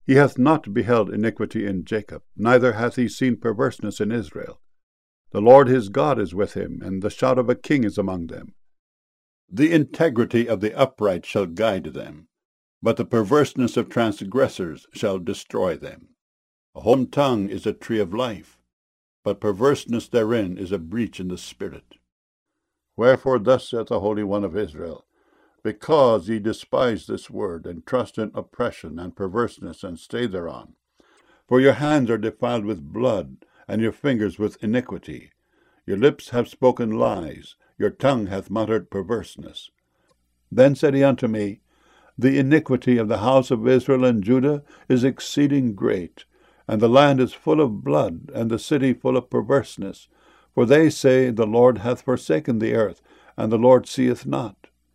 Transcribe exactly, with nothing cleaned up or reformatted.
He hath not beheld iniquity in Jacob, neither hath he seen perverseness in Israel. The Lord his God is with him, and the shout of a king is among them. The integrity of the upright shall guide them, but the perverseness of transgressors shall destroy them. A home tongue is a tree of life, but perverseness therein is a breach in the spirit. Wherefore thus saith the Holy One of Israel, because ye despise this word, and trust in oppression and perverseness, and stay thereon. For your hands are defiled with blood, and your fingers with iniquity. Your lips have spoken lies, your tongue hath muttered perverseness. Then said he unto me, The iniquity of the house of Israel and Judah is exceeding great, and the land is full of blood, and the city full of perverseness. For they say, The Lord hath forsaken the earth, and the Lord seeth not.